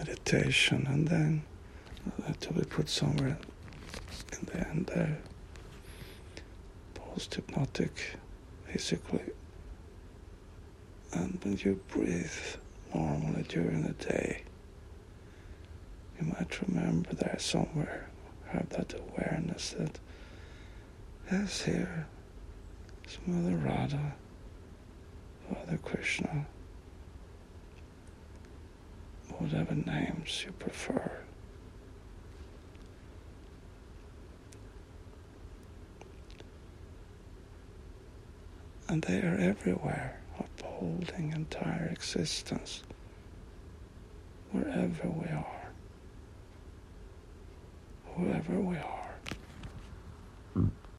meditation, and then to be put somewhere in the end there. Post-hypnotic, basically. And when you breathe normally during the day, you might remember there somewhere, have that awareness that, yes, here is Mother Radha, Father Krishna, whatever names you prefer. And they are everywhere, upholding entire existence, wherever we are, whoever we are.